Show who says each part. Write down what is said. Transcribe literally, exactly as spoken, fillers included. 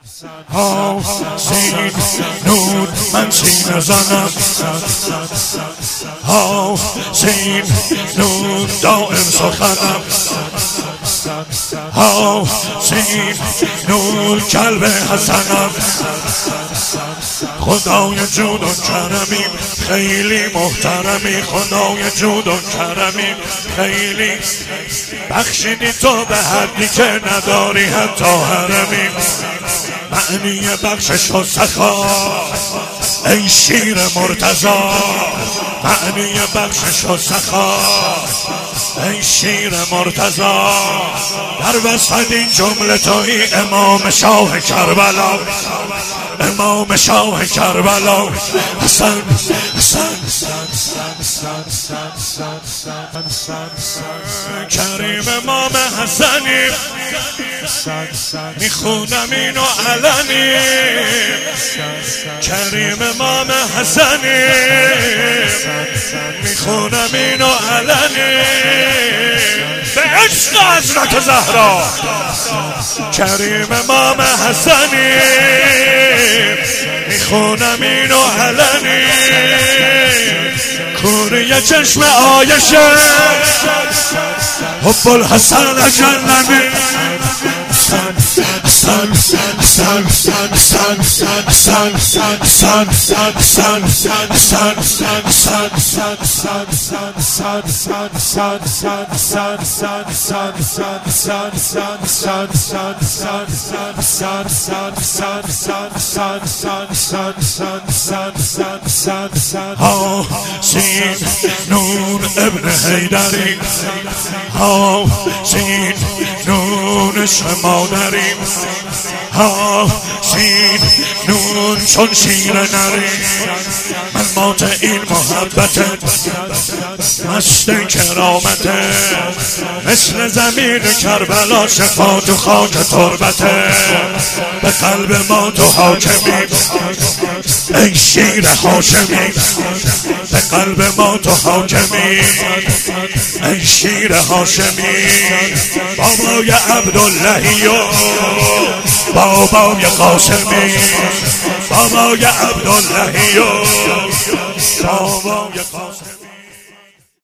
Speaker 1: حسین نور من سینه زنم، حسین نور دائم سخنم، حسین نور کلب حسنم. خدای جود و کرمی خیلی محترمی، خدای جود و کرمی خیلی بخشیدی تو به حدی که نداری حتی حرمی. معنی بخشش و سخا ای شیر مرتضا، معنی بخشش و سخا ای شیر مرتضا. در وسط این جمله توی امام شاه کربلا، امام شاه کربلا. حسن حسن کریم امام حسنی، میخونم اینو علنی. کریم امام حسنی، میخونم اینو علنی. به عشق حضرت زهرا کریم امام حسنی، میخونم اینو علنی. کوری چشم آیشه حب الحسن جنمی. حسن حسن حسن حسن حسن حسن حسن حسین نور ابن حیدری، حسین نور شمادری، حسین نور چون شیر نری. من مات این محبت مست کرامته، مثل زمین کربلا شفا تو خاک تربته. به قلب ما تو حاکمی ای شیر هاشمی، به قلب ما تو حاکمی ای شیر هاشمی. بابای عبداللهی و بابای قاسمی، بابای عبداللهی و بابای قاسمی.